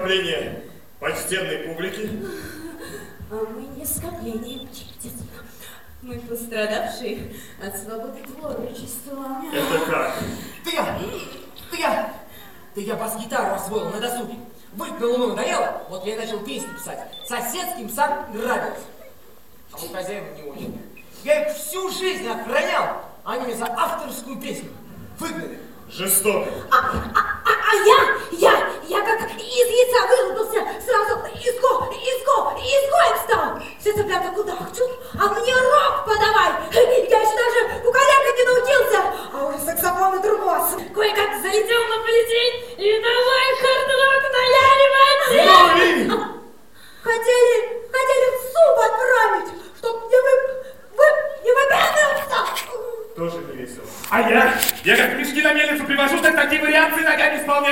скопление почтенной публики. А мы не скопление, отец. Мы пострадавшие от свободы творчества. Это как? Да я бас-гитару освоил на досуге. Быть на луну надоело, вот я и начал песни писать. Соседским сам нравился. А вот хозяевам не очень. Я их всю жизнь охранял, а они меня за авторскую песню выгнали. А Жестоко. я